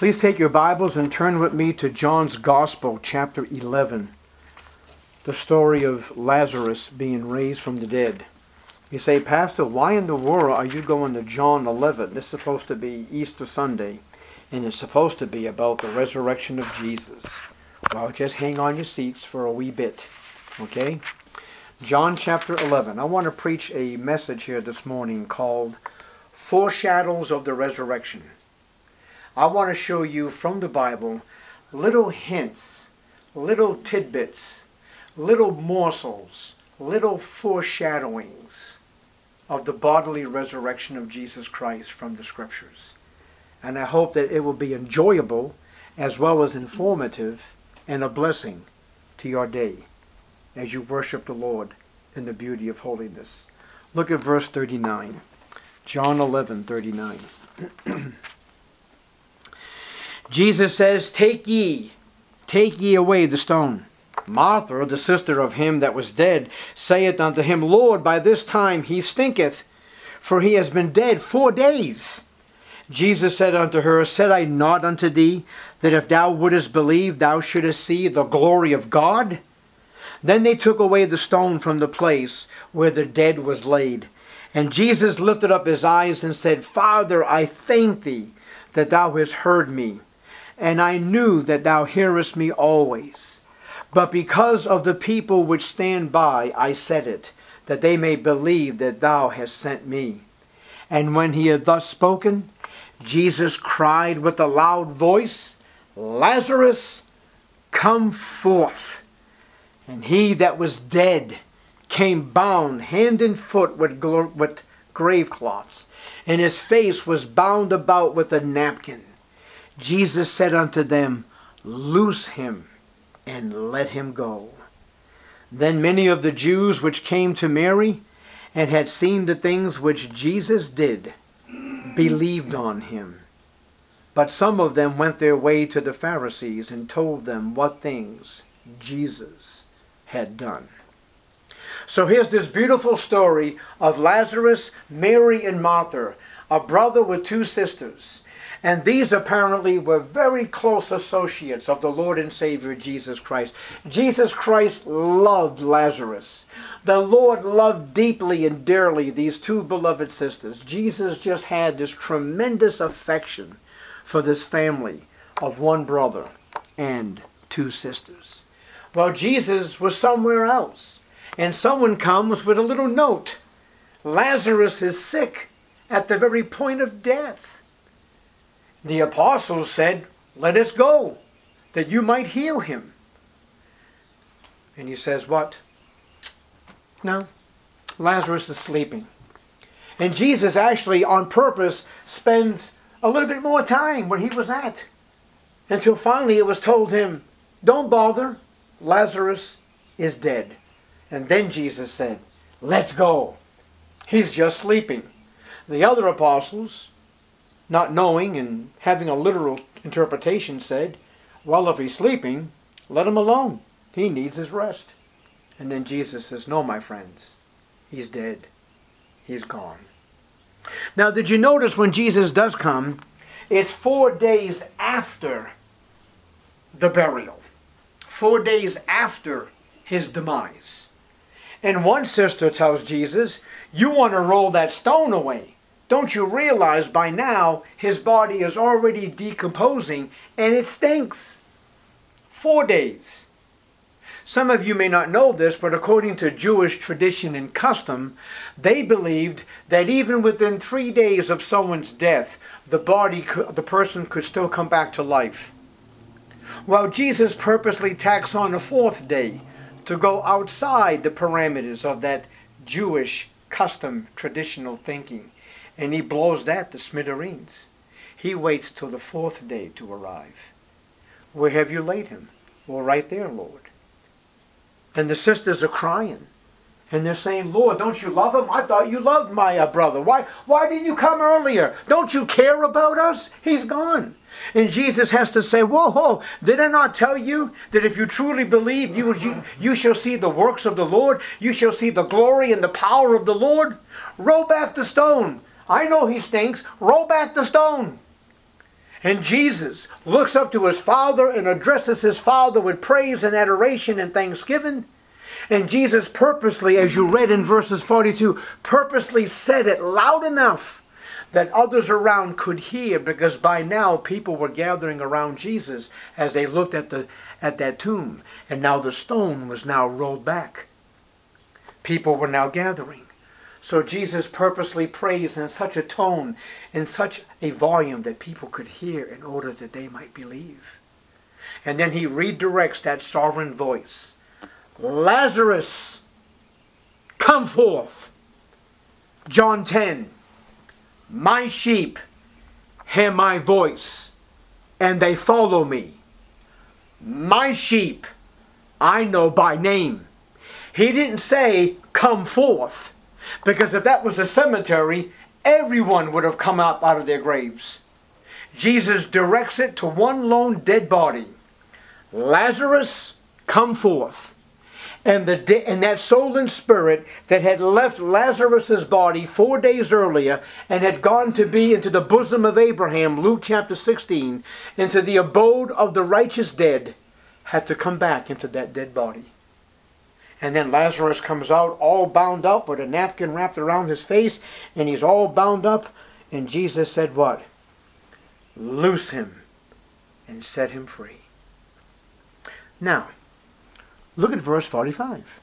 Please take your Bibles and turn with me to John's Gospel, chapter 11. The story of Lazarus being raised from the dead. You say, Pastor, why in the world are you going to John 11? This is supposed to be Easter Sunday, and it's supposed to be about the resurrection of Jesus. Well, just hang on your seats for a wee bit, okay? John chapter 11. I want to preach a message here this morning called Foreshadows of the Resurrection. I want to show you from the Bible little hints, little tidbits, little morsels, little foreshadowings of the bodily resurrection of Jesus Christ from the Scriptures. And I hope that it will be enjoyable as well as informative and a blessing to your day as you worship the Lord in the beauty of holiness. Look at verse 39. John 11:39. Jesus says, Take ye away the stone. Martha, the sister of him that was dead, saith unto him, Lord, by this time he stinketh, for he has been dead 4 days. Jesus said unto her, Said I not unto thee, that if thou wouldest believe, thou shouldest see the glory of God? Then they took away the stone from the place where the dead was laid. And Jesus lifted up his eyes and said, Father, I thank thee that thou hast heard me. And I knew that thou hearest me always. But because of the people which stand by, I said it, that they may believe that thou hast sent me. And when he had thus spoken, Jesus cried with a loud voice, Lazarus, come forth. And he that was dead came bound hand and foot with grave cloths, and his face was bound about with a napkin. Jesus said unto them, Loose him, and let him go. Then many of the Jews which came to Mary, and had seen the things which Jesus did, believed on him. But some of them went their way to the Pharisees, and told them what things Jesus had done. So here's this beautiful story of Lazarus, Mary, and Martha, a brother with two sisters. And these apparently were very close associates of the Lord and Savior Jesus Christ. Jesus Christ loved Lazarus. The Lord loved deeply and dearly these two beloved sisters. Jesus just had this tremendous affection for this family of one brother and two sisters. Well, Jesus was somewhere else. And someone comes with a little note. Lazarus is sick at the very point of death. The apostles said, Let us go, that you might heal him. And he says, what? No, Lazarus is sleeping. And Jesus actually, on purpose, spends a little bit more time where he was at. Until finally it was told him, Don't bother, Lazarus is dead. And then Jesus said, Let's go. He's just sleeping. The other apostles, not knowing and having a literal interpretation, said, Well, if he's sleeping, let him alone. He needs his rest. And then Jesus says, No, my friends, he's dead. He's gone. Now, did you notice when Jesus does come, it's 4 days after the burial. 4 days after his demise. And one sister tells Jesus, You want to roll that stone away. Don't you realize by now his body is already decomposing and it stinks? 4 days. Some of you may not know this, but according to Jewish tradition and custom, they believed that even within 3 days of someone's death, the person could still come back to life. Well, Jesus purposely tacks on a 4th day to go outside the parameters of that Jewish custom, traditional thinking. And he blows that to smithereens. He waits till the 4th day to arrive. Where have you laid him? Well, right there, Lord. And the sisters are crying. And they're saying, Lord, don't you love him? I thought you loved my brother. Why didn't you come earlier? Don't you care about us? He's gone. And Jesus has to say, whoa, did I not tell you that if you truly believe, you shall see the works of the Lord? You shall see the glory and the power of the Lord? Roll back the stone. I know he stinks. Roll back the stone. And Jesus looks up to his Father and addresses his Father with praise and adoration and thanksgiving. And Jesus purposely, as you read in verses 42, purposely said it loud enough that others around could hear, because by now people were gathering around Jesus as they looked at that tomb. And now the stone was now rolled back. People were now gathering. So Jesus purposely prays in such a tone, in such a volume that people could hear in order that they might believe. And then he redirects that sovereign voice. Lazarus, come forth. John 10. My sheep hear my voice, and they follow me. My sheep I know by name. He didn't say, come forth. Because if that was a cemetery, everyone would have come up out of their graves. Jesus directs it to one lone dead body. Lazarus, come forth. And that soul and spirit that had left Lazarus' body 4 days earlier and had gone to be into the bosom of Abraham, Luke chapter 16, into the abode of the righteous dead, had to come back into that dead body. And then Lazarus comes out all bound up with a napkin wrapped around his face, and he's all bound up. And Jesus said what? Loose him and set him free. Now, look at verse 45.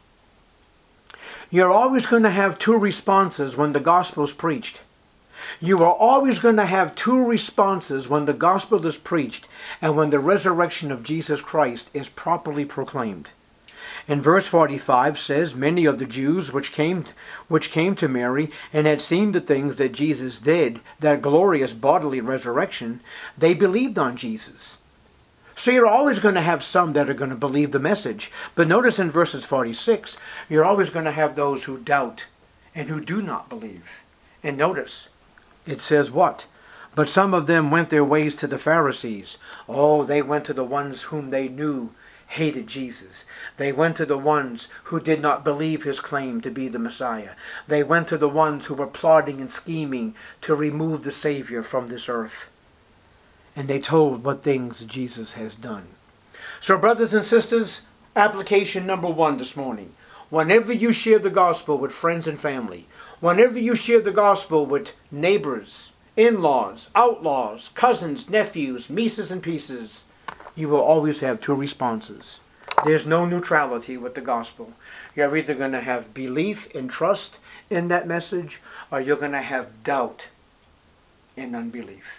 You're always going to have two responses when the gospel is preached. You are always going to have two responses when the gospel is preached and when the resurrection of Jesus Christ is properly proclaimed. And verse 45 says, many of the Jews which came to Mary and had seen the things that Jesus did, that glorious bodily resurrection, they believed on Jesus. So you're always going to have some that are going to believe the message. But notice in verses 46, you're always going to have those who doubt and who do not believe. And notice, it says what? But some of them went their ways to the Pharisees. Oh, they went to the ones whom they knew hated Jesus. They went to the ones who did not believe his claim to be the Messiah. They went to the ones who were plotting and scheming to remove the Savior from this earth. And they told what things Jesus has done. So brothers and sisters, application number 1 this morning. Whenever you share the gospel with friends and family, whenever you share the gospel with neighbors, in-laws, outlaws, cousins, nephews, nieces and pieces, you will always have two responses. There's no neutrality with the gospel. You're either going to have belief and trust in that message, or you're going to have doubt and unbelief.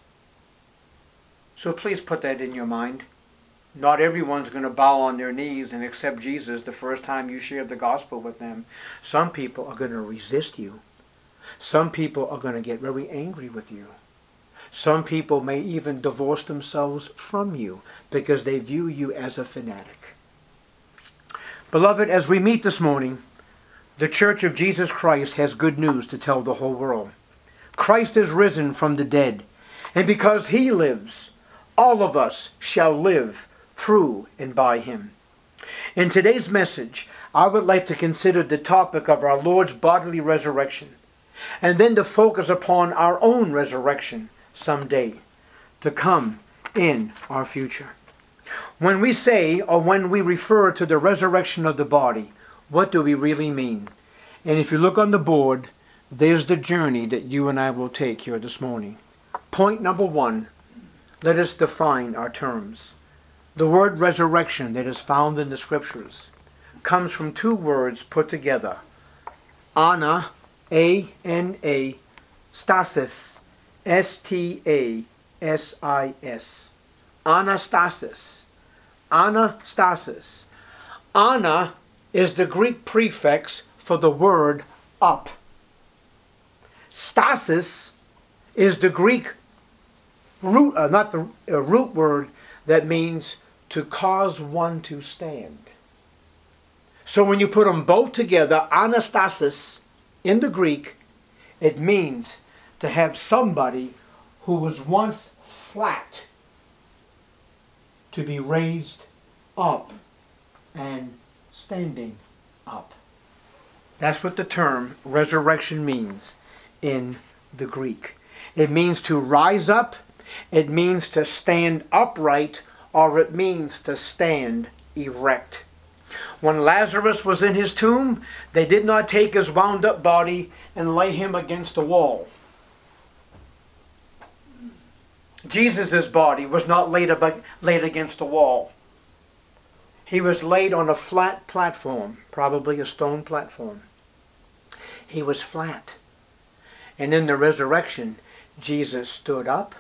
So please put that in your mind. Not everyone's going to bow on their knees and accept Jesus the first time you share the gospel with them. Some people are going to resist you. Some people are going to get very angry with you. Some people may even divorce themselves from you because they view you as a fanatic. Beloved, as we meet this morning, the Church of Jesus Christ has good news to tell the whole world. Christ is risen from the dead, and because he lives, all of us shall live through and by him. In today's message, I would like to consider the topic of our Lord's bodily resurrection, and then to focus upon our own resurrection someday to come in our future. When we say, or when we refer to the resurrection of the body, what do we really mean? And if you look on the board, there's the journey that you and I will take here this morning. Point number 1, let us define our terms. The word resurrection that is found in the scriptures comes from two words put together. Ana, A-N-A, stasis, S-T-A-S-I-S. Anastasis. Anastasis. Ana is the Greek prefix for the word up. Stasis is the Greek root, root word that means to cause one to stand. So when you put them both together, anastasis, in the Greek, it means to have somebody who was once flat to be raised up and standing up. That's what the term resurrection means in the Greek. It means to rise up It means to stand upright, or it means to stand erect. When Lazarus was in his tomb, they did not take his wound up body and lay him against the wall. Jesus' body was not laid against the wall. He was laid on a flat platform, probably a stone platform. He was flat. And in the resurrection, Jesus stood up,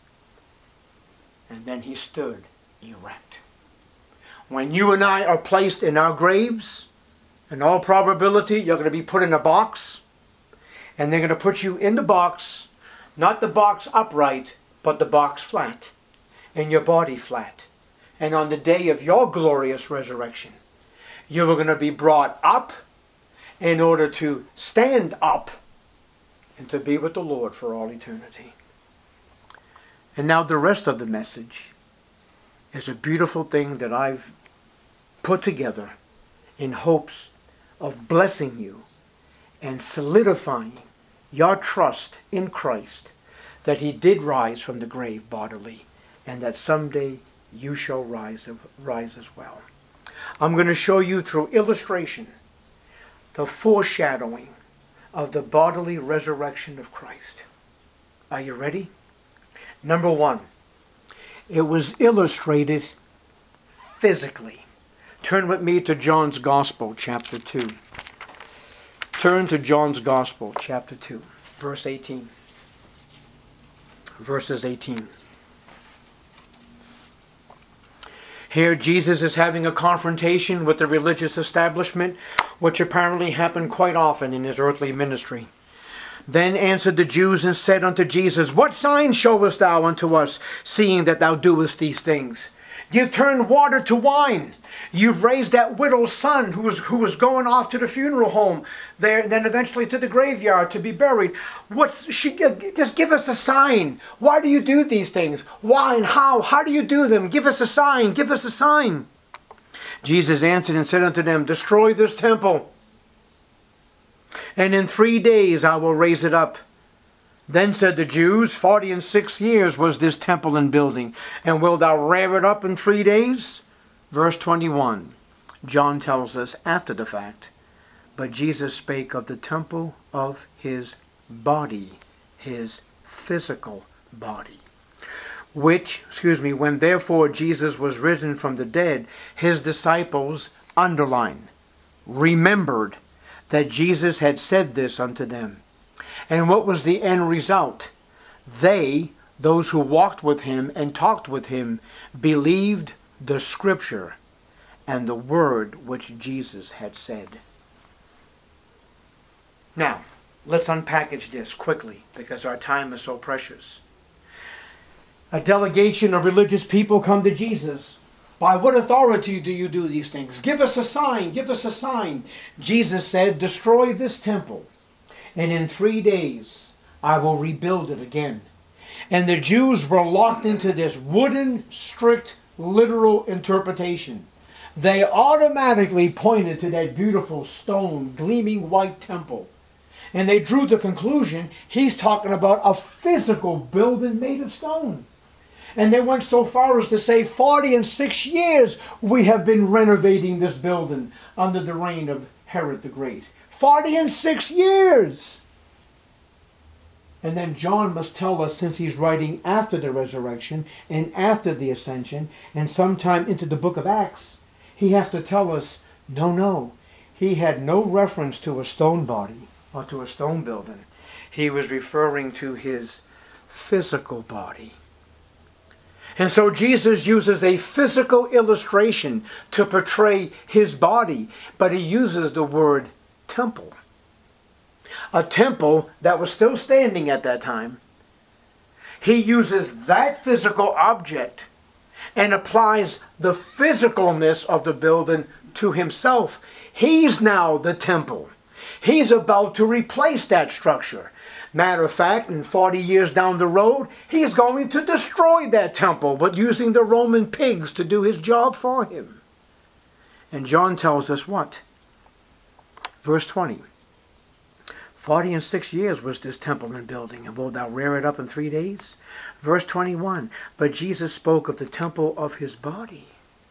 and then he stood erect. When you and I are placed in our graves, in all probability, you're going to be put in a box, and they're going to put you in the box, not the box upright, but the box flat, and your body flat. And on the day of your glorious resurrection, you are going to be brought up in order to stand up and to be with the Lord for all eternity. And now the rest of the message is a beautiful thing that I've put together in hopes of blessing you and solidifying your trust in Christ, that he did rise from the grave bodily, and that someday you shall rise as well. I'm going to show you through illustration the foreshadowing of the bodily resurrection of Christ. Are you ready? Number one, it was illustrated physically. Turn with me to John's Gospel, chapter 2. Turn to John's Gospel, chapter 2, verse 18. Verses 18. Here Jesus is having a confrontation with the religious establishment, which apparently happened quite often in his earthly ministry. Then answered the Jews and said unto Jesus, What sign showest thou unto us, seeing that thou doest these things? You've turned water to wine. You've raised that widow's son who was going off to the funeral home, there, then eventually to the graveyard to be buried. Just give us a sign. Why do you do these things? Why and how? How do you do them? Give us a sign. Give us a sign. Jesus answered and said unto them, Destroy this temple, and in 3 days I will raise it up. Then said the Jews, 46 years was this temple in building, and wilt thou rear it up in 3 days? Verse 21, John tells us after the fact, but Jesus spake of the temple of his body, his physical body. When therefore Jesus was risen from the dead, his disciples remembered that Jesus had said this unto them. And what was the end result? They, those who walked with him and talked with him, believed the scripture and the word which Jesus had said. Now, let's unpackage this quickly because our time is so precious. A delegation of religious people come to Jesus. By what authority do you do these things? Give us a sign, give us a sign. Jesus said, Destroy this temple, and in 3 days I will rebuild it again. And the Jews were locked into this wooden, strict, literal interpretation. They automatically pointed to that beautiful stone, gleaming white temple. And they drew the conclusion, he's talking about a physical building made of stone. And they went so far as to say 46 years we have been renovating this building under the reign of Herod the Great. 46 years! And then John must tell us, since he's writing after the resurrection and after the ascension and sometime into the book of Acts, he has to tell us, no, he had no reference to a stone body or to a stone building. He was referring to his physical body. And so Jesus uses a physical illustration to portray his body, but he uses the word temple. A temple that was still standing at that time. He uses that physical object and applies the physicalness of the building to himself. He's now the temple. He's about to replace that structure. Matter of fact, in 40 years down the road, he's going to destroy that temple, but using the Roman pigs to do his job for him. And John tells us what? Verse 20. 40 and 6 years was this temple in building, and wilt thou rear it up in 3 days? Verse 21, but Jesus spoke of the temple of his body.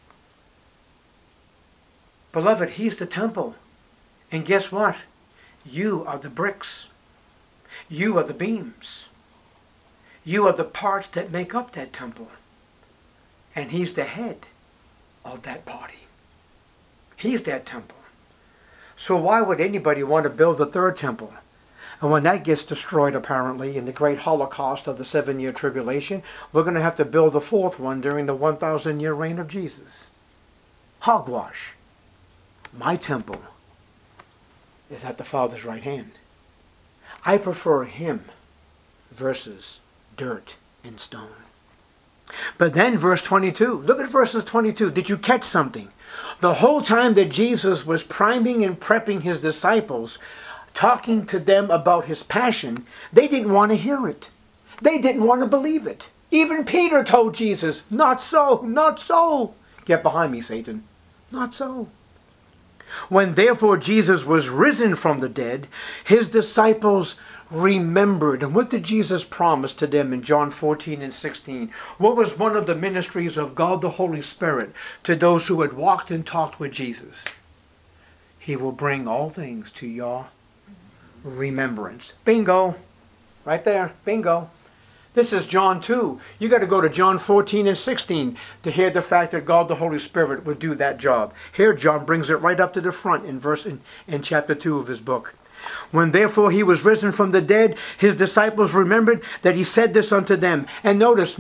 Beloved, he's the temple. And guess what? You are the bricks. You are the beams. You are the parts that make up that temple. And he's the head of that body. He's that temple. So why would anybody want to build the third temple? And when that gets destroyed, apparently, in the great Holocaust of the 7-year tribulation, we're going to have to build the fourth one during the 1,000-year reign of Jesus. Hogwash. My temple is at the Father's right hand. I prefer him versus dirt and stone. But then verse 22, look at verses 22. Did you catch something? The whole time that Jesus was priming and prepping his disciples, talking to them about his passion, they didn't want to hear it. They didn't want to believe it. Even Peter told Jesus, not so, not so. Get behind me, Satan. Not so. When therefore Jesus was risen from the dead, his disciples remembered. And what did Jesus promise to them in John 14 and 16? What was one of the ministries of God the Holy Spirit to those who had walked and talked with Jesus? He will bring all things to your remembrance. Bingo. Right there. Bingo. This is John 2. You got to go to John 14 and 16 to hear the fact that God the Holy Spirit would do that job. Here John brings it right up to the front in chapter 2 of his book. When therefore he was risen from the dead, his disciples remembered that he said this unto them. And notice.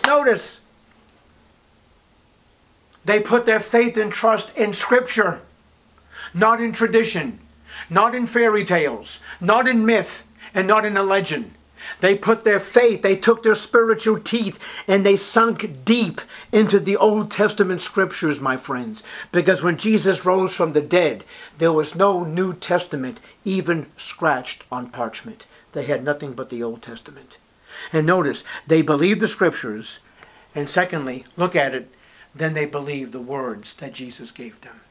They put their faith and trust in Scripture, not in tradition, not in fairy tales, not in myth, and not in a legend. They put their faith, they took their spiritual teeth, and they sunk deep into the Old Testament scriptures, my friends. Because when Jesus rose from the dead, there was no New Testament even scratched on parchment. They had nothing but the Old Testament. And notice, they believed the scriptures, and secondly, look at it, then they believed the words that Jesus gave them.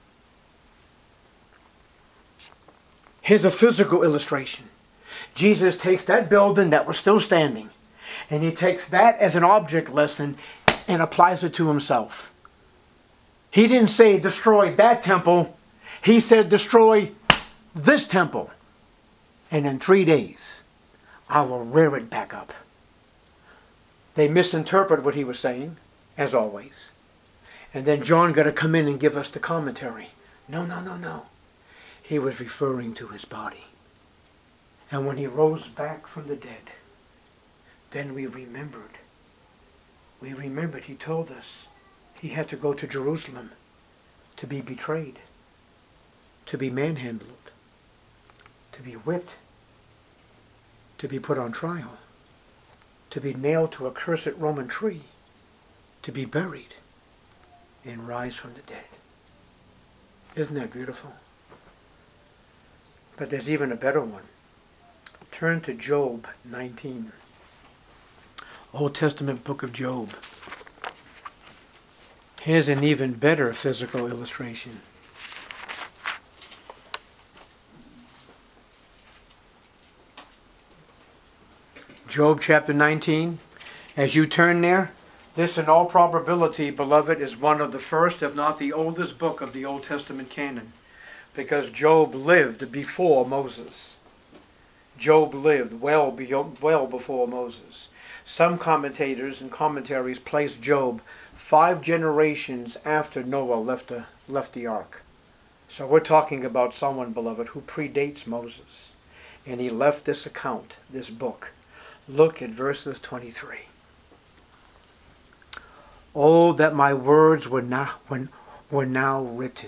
Here's a physical illustration. Jesus takes that building that was still standing, and he takes that as an object lesson and applies it to himself. He didn't say destroy that temple. He said destroy this temple. And in 3 days, I will rear it back up. They misinterpret what he was saying, as always. And then John got to come in and give us the commentary. No. He was referring to his body. And when he rose back from the dead, then we remembered. He told us he had to go to Jerusalem to be betrayed, to be manhandled, to be whipped, to be put on trial, to be nailed to a cursed Roman tree, to be buried, and rise from the dead. Isn't that beautiful? But there's even a better one. Turn to Job 19. Old Testament book of Job. Here's an even better physical illustration. Job chapter 19. As you turn there, this in all probability, beloved, is one of the first, if not the oldest book of the Old Testament canon. Because Job lived before Moses. Job lived well before Moses. Some commentators and commentaries place Job 5 generations after Noah left the ark. So we're talking about someone, beloved, who predates Moses. And he left this account, this book. Look at verses 23. Oh, that my words were now written.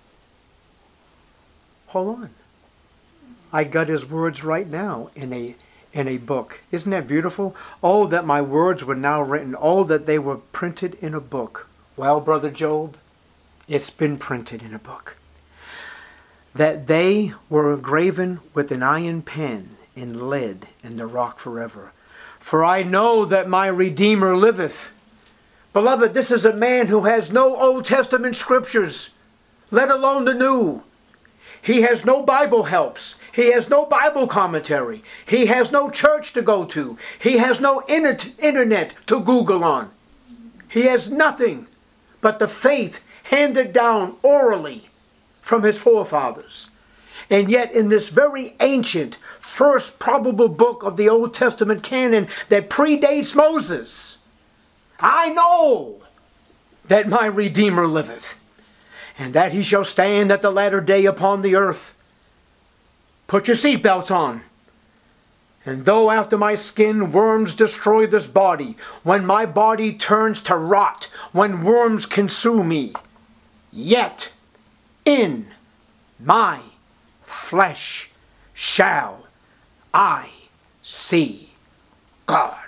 Hold on. I got his words right now in a book. Isn't that beautiful? Oh, that my words were now written. Oh, that they were printed in a book. Well, Brother Job, it's been printed in a book. That they were engraven with an iron pen in lead in the rock forever. For I know that my Redeemer liveth. Beloved, this is a man who has no Old Testament scriptures, let alone the New. He has no Bible helps. He has no Bible commentary. He has no church to go to. He has no internet to Google on. He has nothing but the faith handed down orally from his forefathers. And yet in this very ancient, first probable book of the Old Testament canon that predates Moses, I know that my Redeemer liveth, and that he shall stand at the latter day upon the earth. Put your seatbelts on. And though after my skin worms destroy this body, when my body turns to rot, when worms consume me, yet in my flesh shall I see God.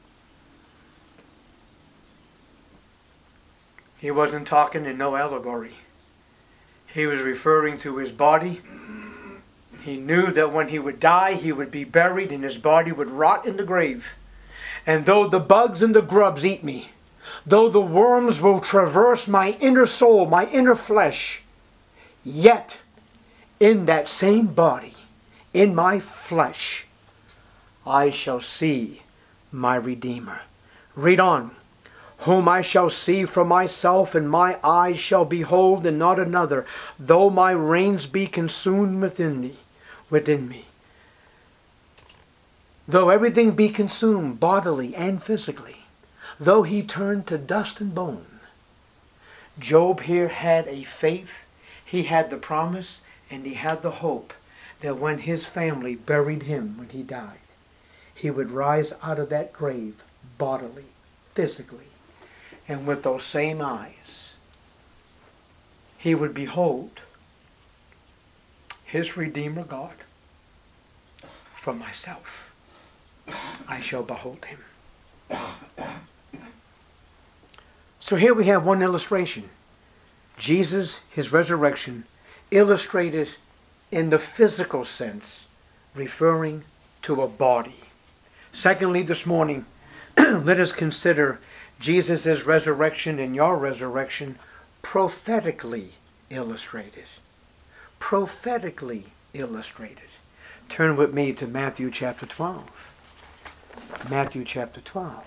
He wasn't talking in no allegory. He was referring to his body. He knew that when he would die, he would be buried and his body would rot in the grave. And though the bugs and the grubs eat me, though the worms will traverse my inner soul, my inner flesh, yet in that same body, in my flesh, I shall see my Redeemer. Read on. Whom I shall see for myself, and my eyes shall behold, and not another, though my reins be consumed within me. Though everything be consumed bodily and physically, though he turn to dust and bone, Job here had a faith, he had the promise, and he had the hope that when his family buried him when he died, he would rise out of that grave bodily, physically, and with those same eyes, he would behold his Redeemer God. From myself, I shall behold him. So here we have one illustration. Jesus, his resurrection, illustrated in the physical sense, referring to a body. Secondly, this morning, let us consider Jesus' resurrection and your resurrection prophetically illustrated. Prophetically illustrated. Turn with me to Matthew chapter 12. Matthew chapter 12.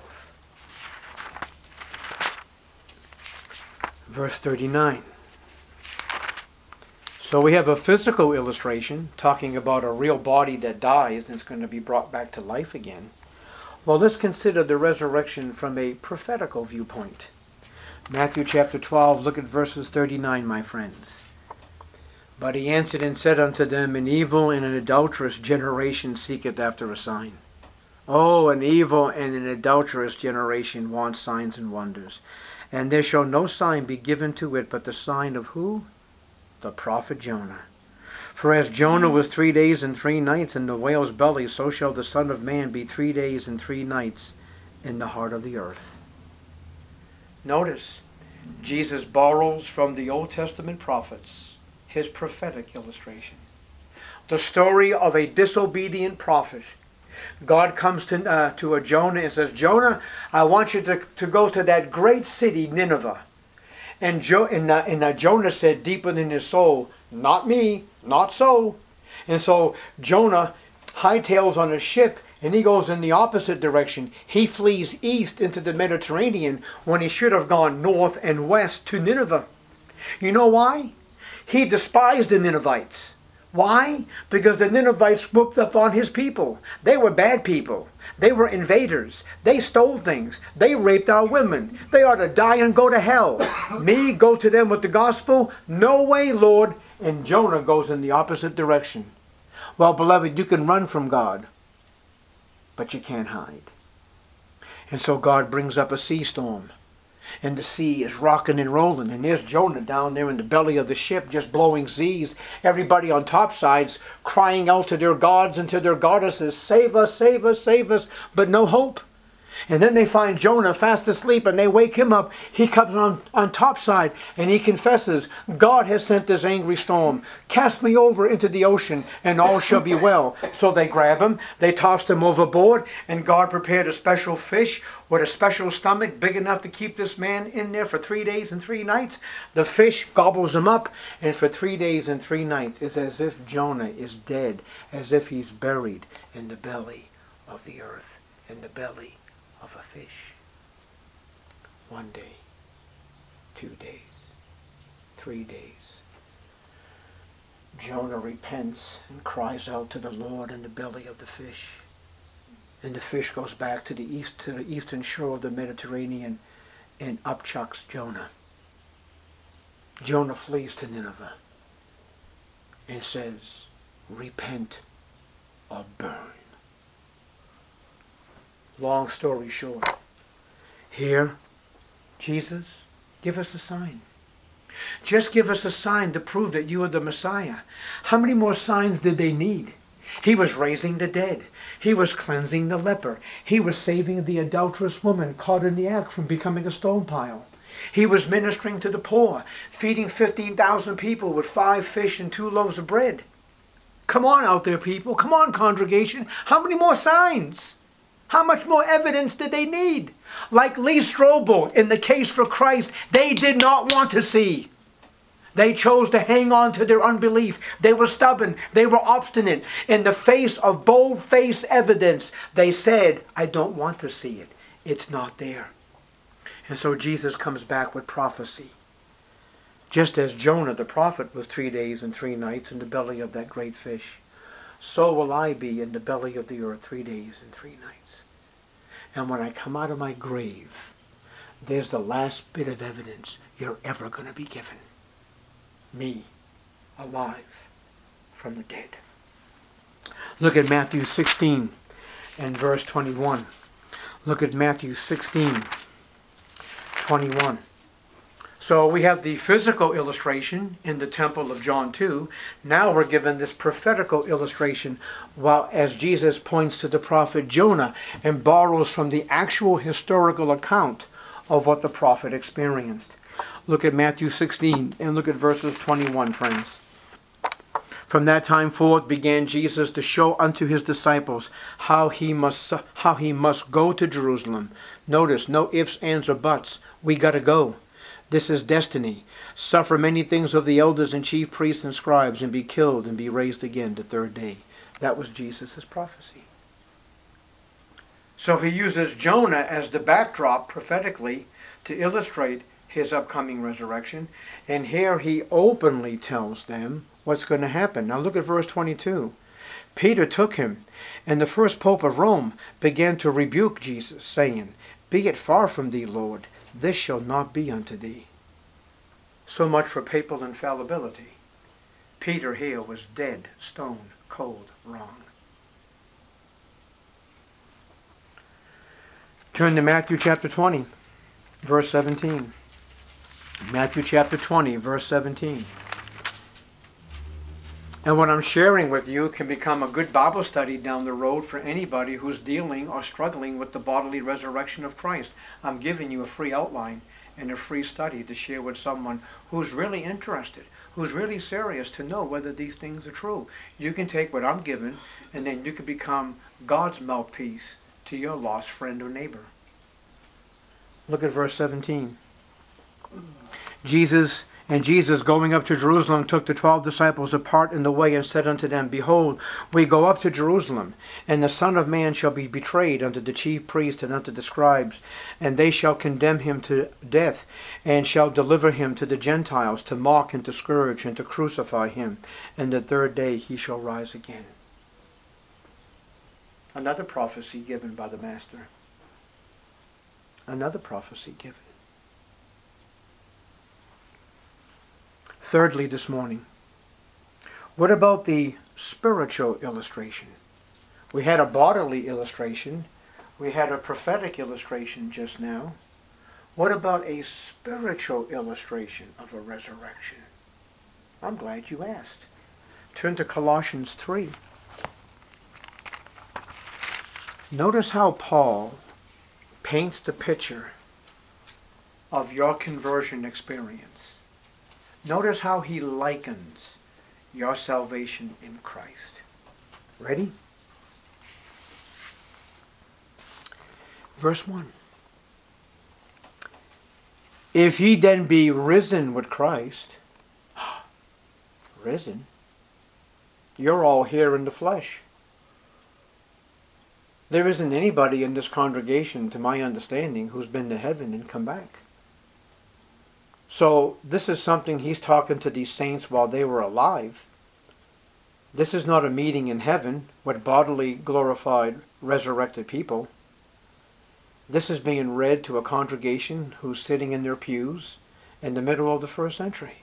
Verse 39. So we have a physical illustration talking about a real body that dies and is going to be brought back to life again. Well, let's consider the resurrection from a prophetical viewpoint. Matthew chapter 12, look at verses 39, my friends. But he answered and said unto them, An evil and an adulterous generation seeketh after a sign. Oh, an evil and an adulterous generation wants signs and wonders. And there shall no sign be given to it but the sign of who? The prophet Jonah. For as Jonah was 3 days and 3 nights in the whale's belly, so shall the Son of Man be 3 days and 3 nights in the heart of the earth. Notice, Jesus borrows from the Old Testament prophets his prophetic illustration. The story of a disobedient prophet. God comes to a Jonah and says, Jonah, I want you to go to that great city, Nineveh. And Jonah said deep within his soul, not me, not so. And so Jonah hightails on a ship and he goes in the opposite direction. He flees east into the Mediterranean when he should have gone north and west to Nineveh. You know why? He despised the Ninevites. Why? Because the Ninevites whooped up on his people. They were bad people. They were invaders. They stole things. They raped our women. They ought to die and go to hell. Me, go to them with the gospel? No way, Lord. And Jonah goes in the opposite direction. Well, beloved, you can run from God, but you can't hide. And so God brings up a sea storm. And the sea is rocking and rolling. And there's Jonah down there in the belly of the ship just blowing seas. Everybody on topsides crying out to their gods and to their goddesses, save us, save us, save us. But no hope. And then they find Jonah fast asleep and they wake him up. He comes on top side and he confesses, God has sent this angry storm. Cast me over into the ocean and all shall be well. So they grab him, they tossed him overboard, and God prepared a special fish with a special stomach big enough to keep this man in there for 3 days and 3 nights. The fish gobbles him up, and for 3 days and 3 nights it's as if Jonah is dead, as if he's buried in the belly of the earth, in the belly of a fish. 1 day, 2 days, 3 days. Jonah repents and cries out to the Lord in the belly of the fish. And the fish goes back to the eastern shore of the Mediterranean and upchucks Jonah. Jonah flees to Nineveh and says, repent or burn. Long story short, here, Jesus, give us a sign. Just give us a sign to prove that you are the Messiah. How many more signs did they need? He was raising the dead. He was cleansing the leper. He was saving the adulterous woman caught in the act from becoming a stone pile. He was ministering to the poor, feeding 15,000 people with 5 fish and 2 loaves of bread. Come on out there, people. Come on, congregation. How many more signs? How much more evidence did they need? Like Lee Strobel in the Case for Christ, they did not want to see. They chose to hang on to their unbelief. They were stubborn. They were obstinate. In the face of bold-faced evidence, they said, I don't want to see it. It's not there. And so Jesus comes back with prophecy. Just as Jonah the prophet was 3 days and 3 nights in the belly of that great fish, so will I be in the belly of the earth 3 days and 3 nights. And when I come out of my grave, there's the last bit of evidence you're ever going to be given. Me, alive from the dead. Look at Matthew 16 and verse 21. Look at Matthew 16, 21. So we have the physical illustration in the temple of John 2. Now we're given this prophetical illustration while as Jesus points to the prophet Jonah and borrows from the actual historical account of what the prophet experienced. Look at Matthew 16 and look at verses 21, friends. From that time forth began Jesus to show unto his disciples how he must go to Jerusalem. Notice, no ifs, ands, or buts. We got to go. This is destiny. Suffer many things of the elders and chief priests and scribes, and be killed and be raised again the 3rd day. That was Jesus' prophecy. So he uses Jonah as the backdrop prophetically to illustrate his upcoming resurrection. And here he openly tells them what's going to happen. Now look at verse 22. Peter took him, and the first pope of Rome began to rebuke Jesus, saying, Be it far from thee, Lord, this shall not be unto thee. So much for papal infallibility. Peter here was dead, stone, cold, wrong. Turn to Matthew chapter 20, verse 17. Matthew chapter 20, verse 17. And what I'm sharing with you can become a good Bible study down the road for anybody who's dealing or struggling with the bodily resurrection of Christ. I'm giving you a free outline and a free study to share with someone who's really interested, who's really serious to know whether these things are true. You can take what I'm giving and then you can become God's mouthpiece to your lost friend or neighbor. Look at verse 17. Jesus going up to Jerusalem took the 12 disciples apart in the way and said unto them, Behold, we go up to Jerusalem, and the Son of Man shall be betrayed unto the chief priests and unto the scribes, and they shall condemn him to death, and shall deliver him to the Gentiles to mock and to scourge and to crucify him, and the 3rd day he shall rise again. Another prophecy given by the Master. Another prophecy given. Thirdly, this morning, what about the spiritual illustration? We had a bodily illustration. We had a prophetic illustration just now. What about a spiritual illustration of a resurrection? I'm glad you asked. Turn to Colossians 3. Notice how Paul paints the picture of your conversion experience. Notice how he likens your salvation in Christ. Ready? Verse 1. If ye then be risen with Christ, risen? You're all here in the flesh. There isn't anybody in this congregation, to my understanding, who's been to heaven and come back. So this is something he's talking to these saints while they were alive. This is not a meeting in heaven with bodily, glorified, resurrected people. This is being read to a congregation who's sitting in their pews in the middle of the first century.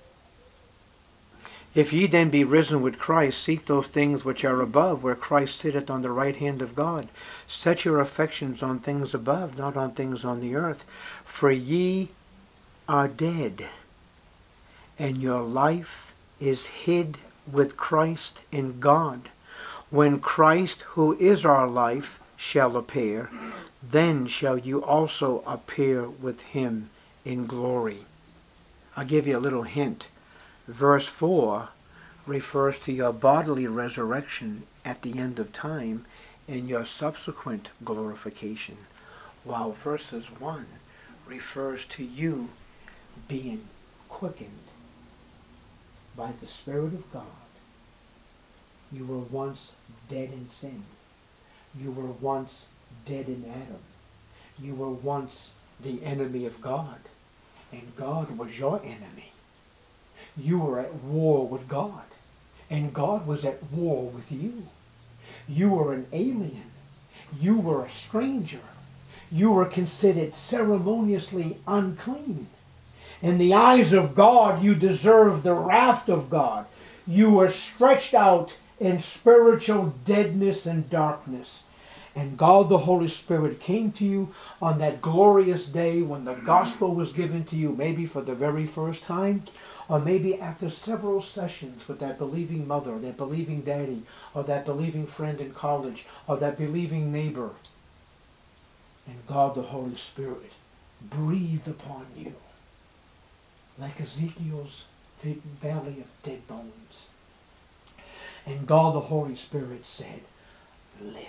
If ye then be risen with Christ, seek those things which are above, where Christ sitteth on the right hand of God. Set your affections on things above, not on things on the earth. For ye are dead, and your life is hid with Christ in God. When Christ, who is our life, shall appear, then shall you also appear with him in glory. I'll give you a little hint. Verse 4 refers to your bodily resurrection at the end of time and your subsequent glorification, while verses 1 refers to you being quickened by the Spirit of God. You were once dead in sin. You were once dead in Adam. You were once the enemy of God, and God was your enemy. You were at war with God, and God was at war with you. You were an alien. You were a stranger. You were considered ceremoniously unclean. In the eyes of God, you deserved the wrath of God. You were stretched out in spiritual deadness and darkness. And God the Holy Spirit came to you on that glorious day when the gospel was given to you, maybe for the very first time, or maybe after several sessions with that believing mother, that believing daddy, or that believing friend in college, or that believing neighbor. And God the Holy Spirit breathed upon you like Ezekiel's valley of dead bones. And God the Holy Spirit said, live.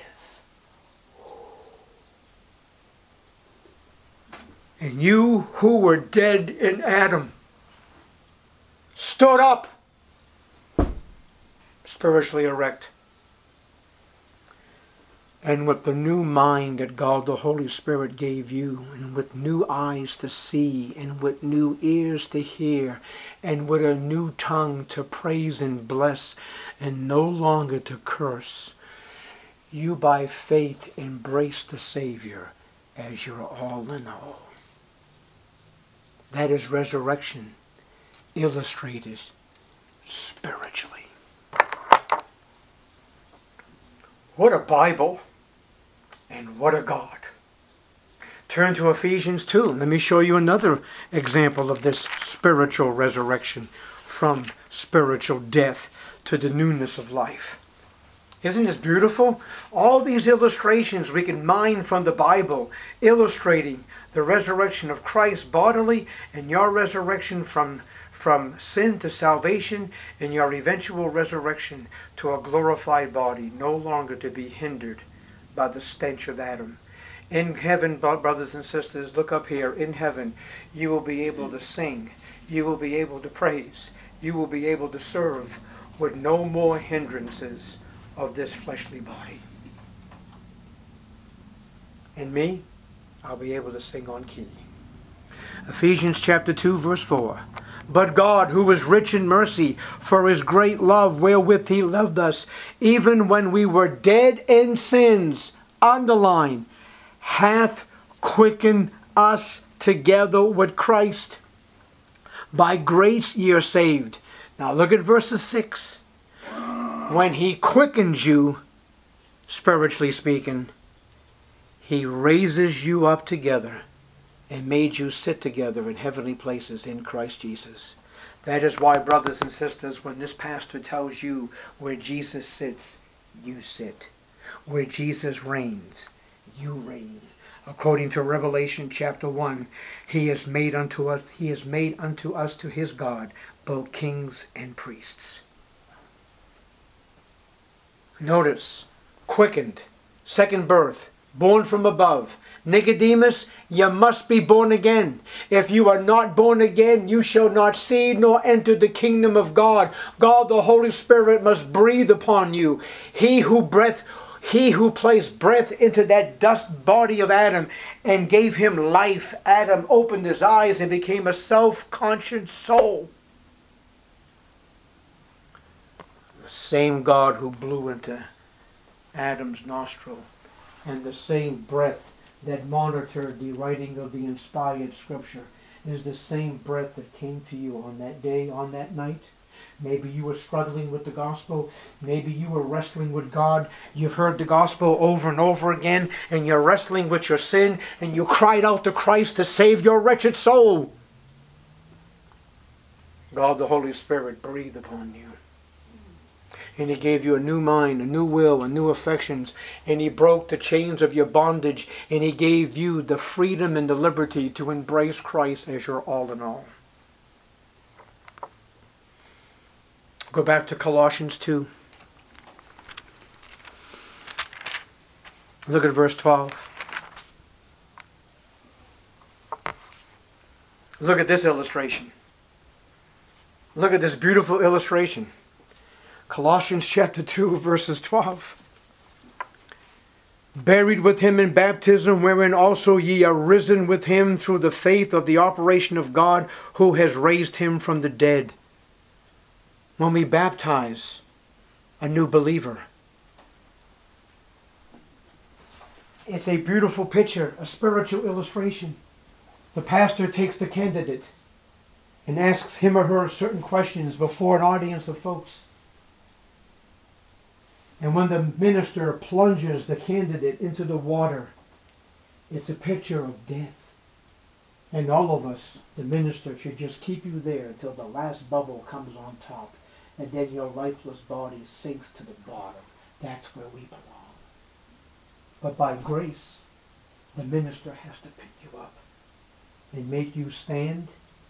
And you who were dead in Adam stood up, spiritually erect. And with the new mind that God the Holy Spirit gave you, and with new eyes to see, and with new ears to hear, and with a new tongue to praise and bless, and no longer to curse, you by faith embrace the Savior as your all in all. That is resurrection illustrated spiritually. What a Bible and what a God. Turn to Ephesians 2. Let me show you another example of this spiritual resurrection from spiritual death to the newness of life. Isn't this beautiful? All these illustrations we can mine from the Bible, illustrating the resurrection of Christ bodily and your resurrection from sin to salvation and your eventual resurrection to a glorified body, no longer to be hindered by the stench of Adam. In heaven, brothers and sisters, look up here. In heaven, you will be able to sing. You will be able to praise. You will be able to serve with no more hindrances of this fleshly body. And me, I'll be able to sing on key. Ephesians chapter 2, verse 4. But God, who is rich in mercy, for his great love wherewith he loved us, even when we were dead in sins, underline, hath quickened us together with Christ. By grace ye are saved. Now look at verses 6. When he quickens you, spiritually speaking, he raises you up together and made you sit together in heavenly places in Christ Jesus. That is why, brothers and sisters, when this pastor tells you where Jesus sits, you sit. Where Jesus reigns, you reign. According to Revelation chapter 1, he has made unto us to his God both kings and priests. Notice, quickened, second birth, born from above. Nicodemus, you must be born again. If you are not born again, you shall not see nor enter the kingdom of God. God the Holy Spirit must breathe upon you. He who placed breath into that dust body of Adam and gave him life, Adam opened his eyes and became a self-conscious soul. The same God who blew into Adam's nostril, and the same breath that monitored the writing of the inspired scripture is the same breath that came to you on that day, on that night. Maybe you were struggling with the gospel. Maybe you were wrestling with God. You've heard the gospel over and over again, and you're wrestling with your sin, and you cried out to Christ to save your wretched soul. God the Holy Spirit breathed upon you. And he gave you a new mind, a new will, and new affections. And he broke the chains of your bondage. And he gave you the freedom and the liberty to embrace Christ as your all in all. Go back to Colossians 2. Look at verse 12. Look at this illustration. Look at this beautiful illustration. Colossians chapter 2, verses 12. Buried with him in baptism, wherein also ye are risen with him through the faith of the operation of God, who has raised him from the dead. When we baptize a new believer, it's a beautiful picture, a spiritual illustration. The pastor takes the candidate and asks him or her certain questions before an audience of folks. And when the minister plunges the candidate into the water, it's a picture of death. And all of us, the minister, should just keep you there until the last bubble comes on top. And then your lifeless body sinks to the bottom. That's where we belong. But by grace, the minister has to pick you up and make you stand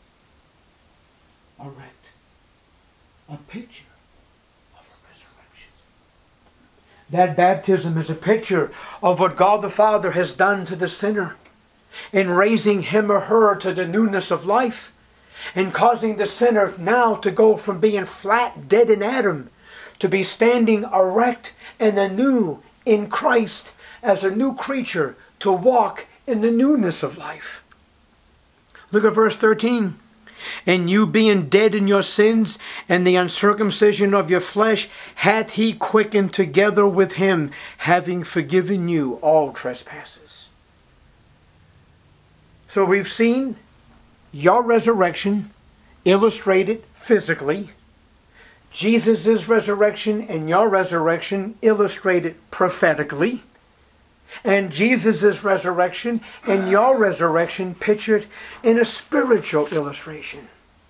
erect. A picture of a resurrection. That baptism is a picture of what God the Father has done to the sinner in raising him or her to the newness of life, and causing the sinner now to go from being flat, dead in Adam, to be standing erect and anew in Christ as a new creature, to walk in the newness of life. Look at verse 13. And you being dead in your sins and the uncircumcision of your flesh, hath he quickened together with him, having forgiven you all trespasses. So we've seen your resurrection illustrated physically, Jesus' resurrection and your resurrection illustrated prophetically, and Jesus' resurrection and your resurrection pictured in a spiritual illustration.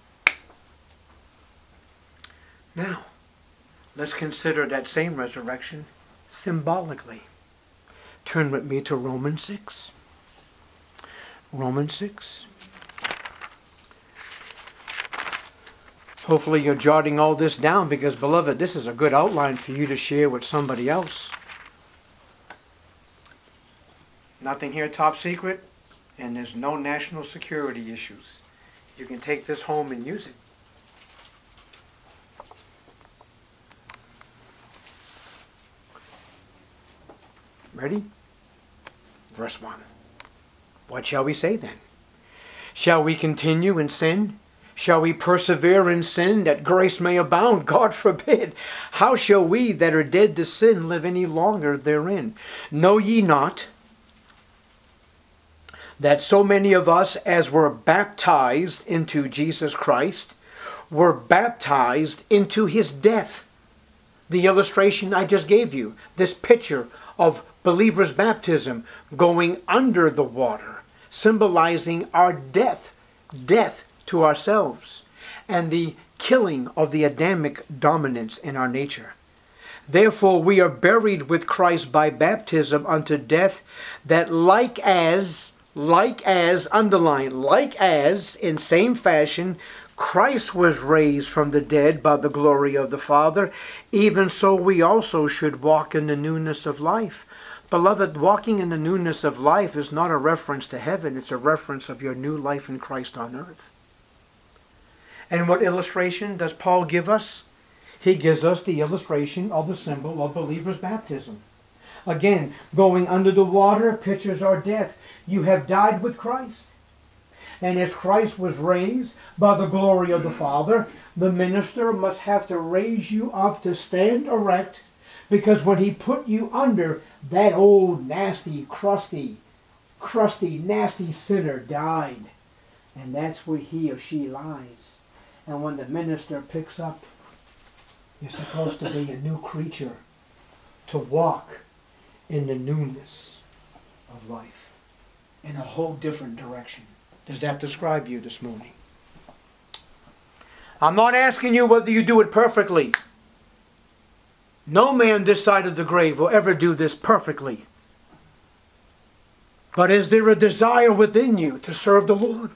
Now, let's consider that same resurrection symbolically. Turn with me to Romans 6. Romans 6. Hopefully you're jotting all this down, because, beloved, this is a good outline for you to share with somebody else. Nothing here top secret, and there's no national security issues. You can take this home and use it. Ready? Verse 1. What shall we say then? Shall we continue in sin? Shall we persevere in sin that grace may abound? God forbid. How shall we that are dead to sin live any longer therein? Know ye not that so many of us as were baptized into Jesus Christ were baptized into his death? The illustration I just gave you, this picture of believers' baptism going under the water, symbolizing our death to ourselves, and the killing of the Adamic dominance in our nature. Therefore we are buried with Christ by baptism unto death, that underline, like as, in same fashion, Christ was raised from the dead by the glory of the Father, even so we also should walk in the newness of life. Beloved, walking in the newness of life is not a reference to heaven, it's a reference of your new life in Christ on earth. And what illustration does Paul give us? He gives us the illustration of the symbol of believer's baptism. Again, going under the water pictures our death. You have died with Christ. And as Christ was raised by the glory of the Father, the minister must have to raise you up to stand erect, because when he put you under, that old nasty, crusty, nasty sinner died. And that's where he or she lies. And when the minister picks up, you're supposed to be a new creature, to walk in the newness of life, in a whole different direction. Does that describe you this morning? I'm not asking you whether you do it perfectly. No man this side of the grave will ever do this perfectly. But is there a desire within you to serve the Lord?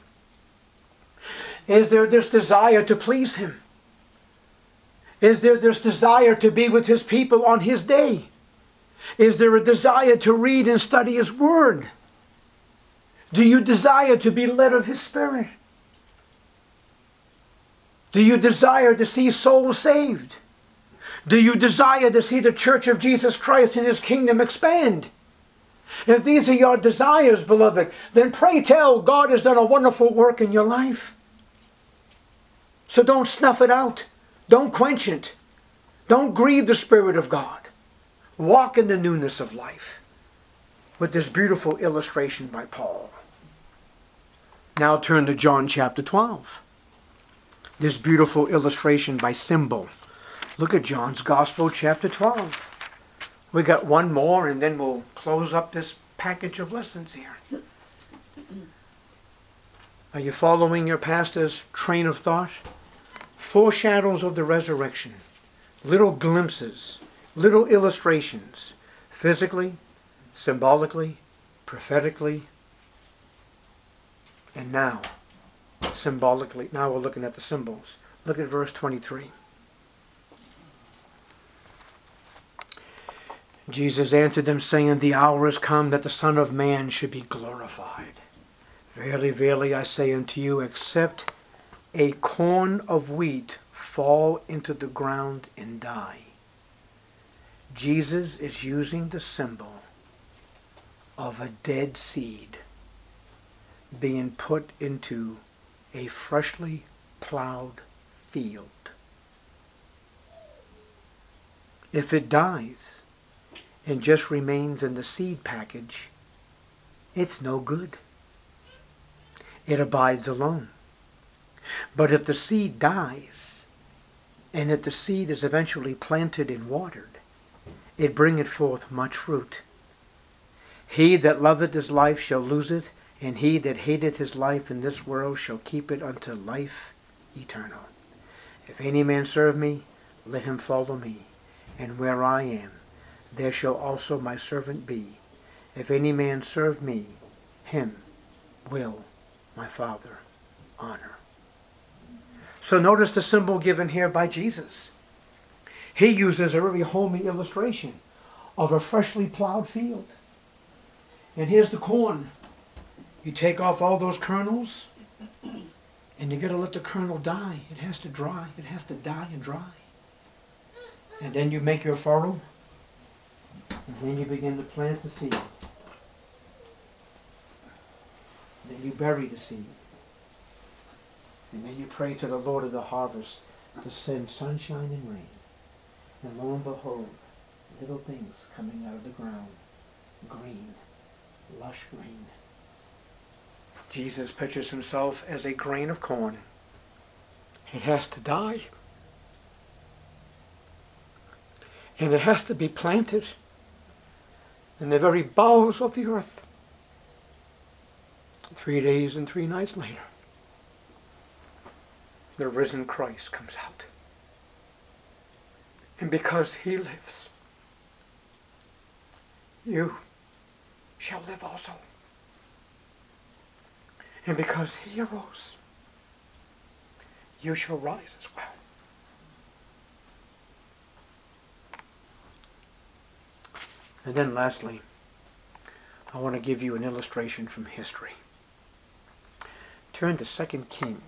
Is there this desire to please Him? Is there this desire to be with His people on His day? Is there a desire to read and study His Word? Do you desire to be led of His Spirit? Do you desire to see souls saved? Do you desire to see the Church of Jesus Christ and His kingdom expand? If these are your desires, beloved, then pray tell, God has done a wonderful work in your life. So don't snuff it out. Don't quench it. Don't grieve the Spirit of God. Walk in the newness of life with this beautiful illustration by Paul. Now turn to John chapter 12. This beautiful illustration by symbol. Look at John's Gospel chapter 12. We got one more and then we'll close up this package of lessons here. Are you following your pastor's train of thought? Foreshadows of the resurrection. Little glimpses, little illustrations, physically, symbolically, prophetically, and now, symbolically. Now we're looking at the symbols. Look at verse 23. Jesus answered them, saying, The hour is come that the Son of Man should be glorified. Verily, verily, I say unto you, except a corn of wheat fall into the ground and die. Jesus is using the symbol of a dead seed being put into a freshly plowed field. If it dies and just remains in the seed package, it's no good. It abides alone. But if the seed dies, and if the seed is eventually planted and watered, it bringeth forth much fruit. He that loveth his life shall lose it, and he that hateth his life in this world shall keep it unto life eternal. If any man serve me, let him follow me, and where I am, there shall also my servant be. If any man serve me, him will my Father honor. So notice the symbol given here by Jesus. He uses a really homey illustration of a freshly plowed field. And here's the corn. You take off all those kernels, and you got to let the kernel die. It has to dry. It has to die and dry. And then you make your furrow, and then you begin to plant the seed. Then you bury the seed. And then you pray to the Lord of the harvest to send sunshine and rain. And lo and behold, little things coming out of the ground, green, lush green. Jesus pictures himself as a grain of corn. It has to die. And it has to be planted in the very bowels of the earth. 3 days and 3 nights later, the risen Christ comes out. And because he lives, you shall live also. And because he arose, you shall rise as well. And then lastly, I want to give you an illustration from history. Turn to 2 Kings.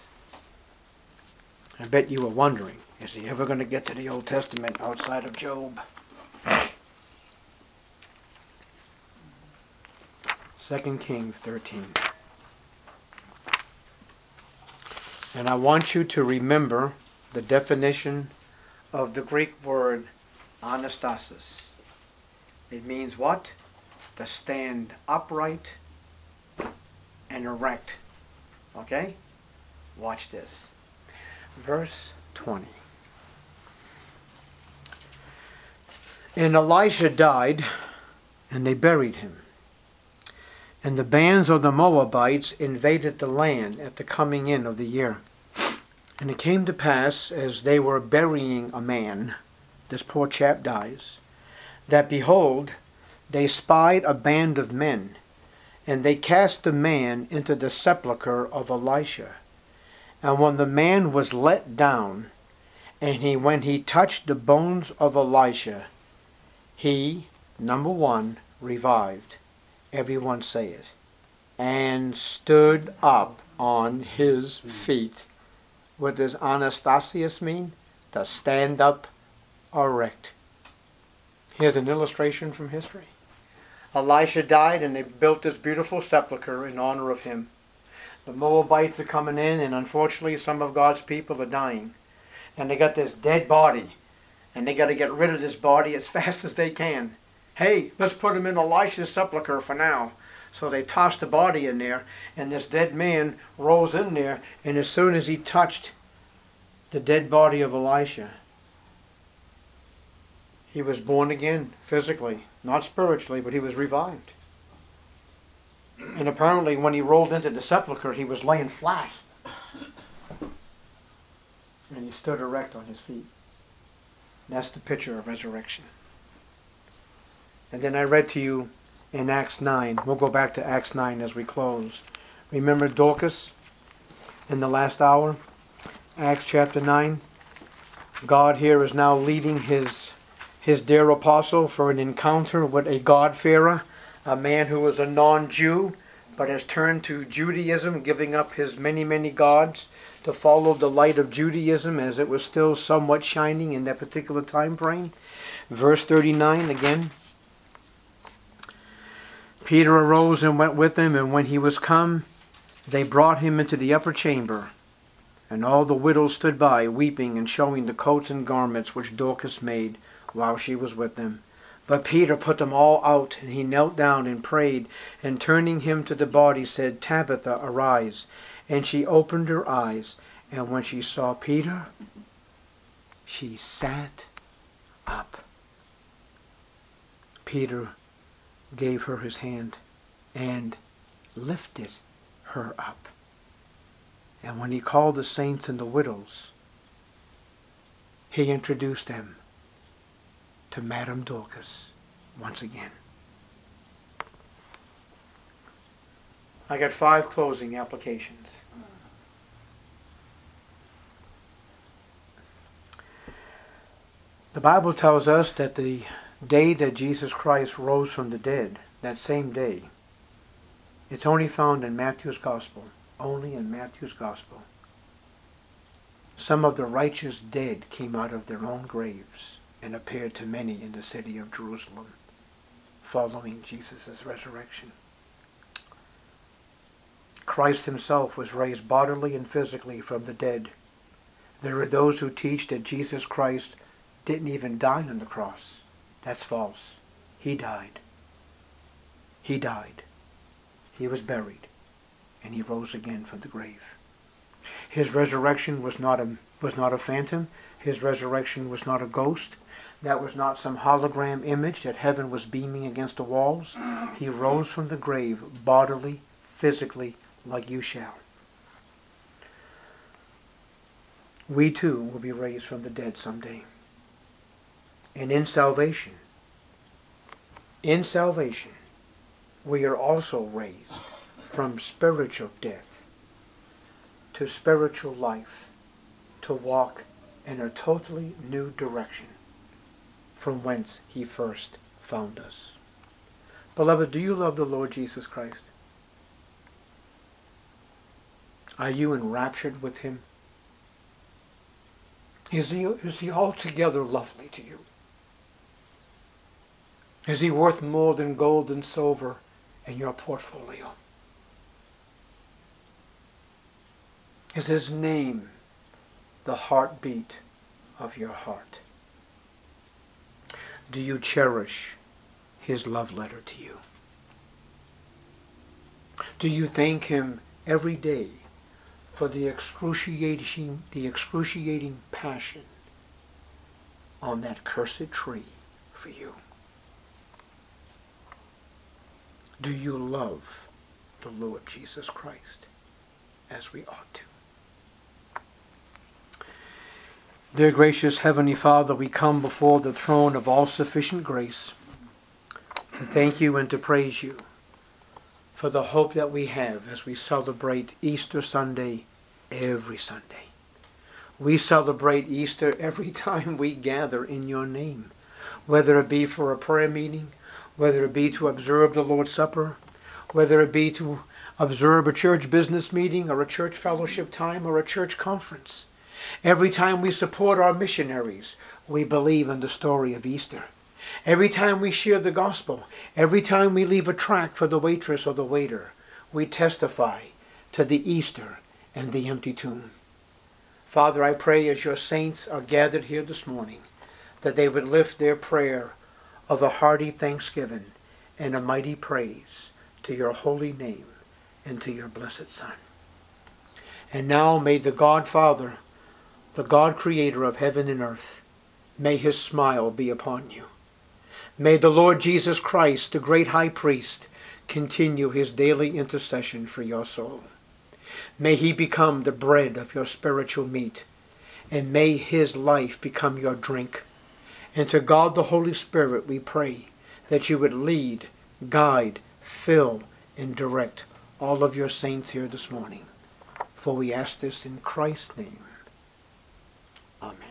I bet you were wondering, is he ever going to get to the Old Testament outside of Job? 2 Kings 13. And I want you to remember the definition of the Greek word anastasis. It means what? To stand upright and erect. Okay? Watch this. Verse 20. And Elisha died, and they buried him. And the bands of the Moabites invaded the land at the coming in of the year. And it came to pass, as they were burying a man, this poor chap dies, that behold, they spied a band of men, and they cast the man into the sepulchre of Elisha. And when the man was let down, and when he touched the bones of Elisha, he, number one, revived. Everyone say it. And stood up on his feet. What does Anastasius mean? To stand up erect. Here's an illustration from history. Elisha died, and they built this beautiful sepulchre in honor of him. The Moabites are coming in, and unfortunately some of God's people are dying. And they got this dead body, and they got to get rid of this body as fast as they can. Hey, let's put him in Elisha's sepulchre for now. So they tossed the body in there, and this dead man rose in there, and as soon as he touched the dead body of Elisha, he was born again physically, not spiritually, but he was revived. And apparently when he rolled into the sepulchre, he was laying flat. And he stood erect on his feet. That's the picture of resurrection. And then I read to you in Acts 9. We'll go back to Acts 9 as we close. Remember Dorcas in the last hour? Acts chapter 9. God here is now leading his dear apostle for an encounter with a God-fearer, a man who was a non-Jew, but has turned to Judaism, giving up his many, many gods to follow the light of Judaism as it was still somewhat shining in that particular time frame. Verse 39 again. Peter arose and went with him, and when he was come, they brought him into the upper chamber. And all the widows stood by, weeping and showing the coats and garments which Dorcas made while she was with them. But Peter put them all out, and he knelt down and prayed, and turning him to the body said, Tabitha, arise. And she opened her eyes, and when she saw Peter, she sat up. Peter gave her his hand and lifted her up. And when he called the saints and the widows, he introduced them to Madame Dorcas once again. I got 5 closing applications. The Bible tells us that the day that Jesus Christ rose from the dead, that same day, it's only found in Matthew's Gospel. Only in Matthew's Gospel. Some of the righteous dead came out of their own graves and appeared to many in the city of Jerusalem, following Jesus' resurrection. Christ himself was raised bodily and physically from the dead. There are those who teach that Jesus Christ didn't even die on the cross. That's false. He died. He died. He was buried. And he rose again from the grave. His resurrection was not a phantom. His resurrection was not a ghost. That was not some hologram image that heaven was beaming against the walls. He rose from the grave bodily, physically, like you shall. We too will be raised from the dead someday. And in salvation, we are also raised from spiritual death to spiritual life, to walk in a totally new direction from whence he first found us. Beloved, do you love the Lord Jesus Christ? Are you enraptured with him? Is he altogether lovely to you? Is he worth more than gold and silver in your portfolio? Is his name the heartbeat of your heart? Do you cherish his love letter to you? Do you thank him every day for the excruciating passion on that cursed tree for you? Do you love the Lord Jesus Christ as we ought to? Dear gracious Heavenly Father, we come before the throne of all-sufficient grace to thank you and to praise you for the hope that we have as we celebrate Easter Sunday every Sunday. We celebrate Easter every time we gather in your name, whether it be for a prayer meeting, whether it be to observe the Lord's Supper, whether it be to observe a church business meeting or a church fellowship time or a church conference. Every time we support our missionaries, we believe in the story of Easter. Every time we share the gospel, every time we leave a tract for the waitress or the waiter, we testify to the Easter and the empty tomb. Father, I pray as your saints are gathered here this morning, that they would lift their prayer of a hearty thanksgiving and a mighty praise to your holy name and to your blessed Son. And now may the God Father, the God Creator of heaven and earth, may his smile be upon you. May the Lord Jesus Christ, the great high priest, continue his daily intercession for your soul. May he become the bread of your spiritual meat, and may his life become your drink. And to God the Holy Spirit we pray that you would lead, guide, fill, and direct all of your saints here this morning. For we ask this in Christ's name. Amen.